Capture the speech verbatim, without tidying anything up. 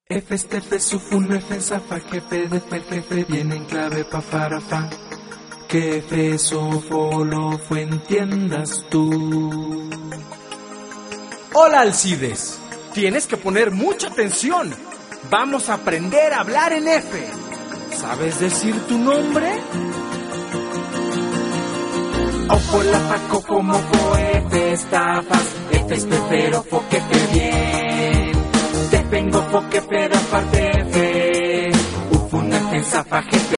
F, este, F, sufun, F, zafa, jefe, de, fe, jefe, viene en clave, pa, para, fa. Que F, sofo, lo, fue, entiendas tú. Hola, Alcides. Tienes que poner mucha atención. Vamos a aprender a hablar en F. ¿Sabes decir tu nombre? Ofo, la, fa, coco, moco, F, estafas, F, espero, fo, que fe, bien. Te vengo, fo, que pero aparte, F, ufuna, F, zafa, jefe.